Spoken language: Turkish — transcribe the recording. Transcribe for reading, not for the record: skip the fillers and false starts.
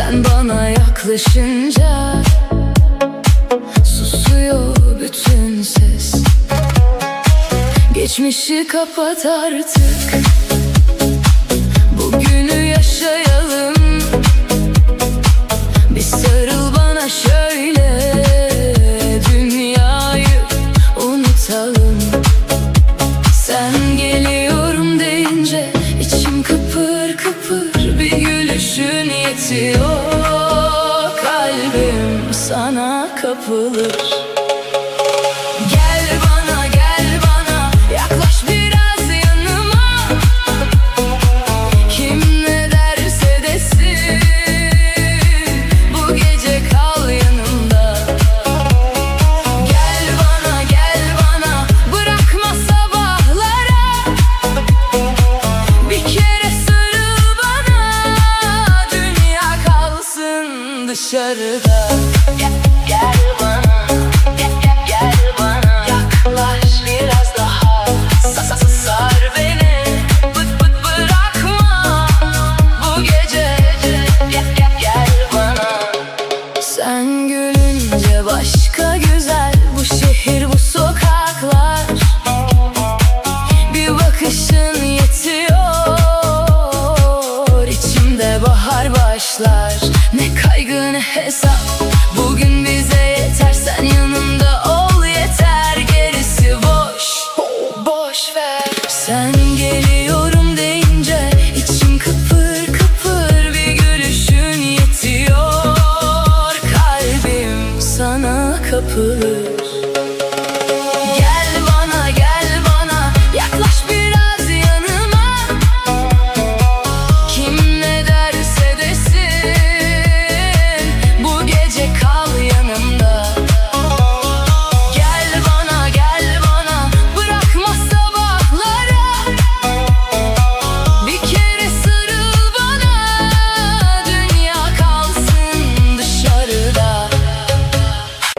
Sen bana yaklaşınca susuyor bütün ses. Geçmişi kapat artık, bugünü yaşayalım. Bir sarıl bana şöyle, dünyayı unutalım. Sen geliyorum deyince içim kıpır kıpır, bir gülüşün yetiyor. Kalbim sana kapılır. Gel bana, gel bana, yaklaş biraz yanıma. Kim ne derse desin, bu gece kal yanımda. Gel bana, gel bana, bırakma sabahlara. Bir kere sarıl bana, dünya kalsın dışarıda. Gel bana, gel bana, yaklaş biraz daha. Sar beni, bırakma bu gece. Gel bana. Sen gülünce başka güzel bu şehir, bu sokaklar. Bir bakışın yetiyor, içimde bahar başlar. Ne kaygı ne hesap, bugün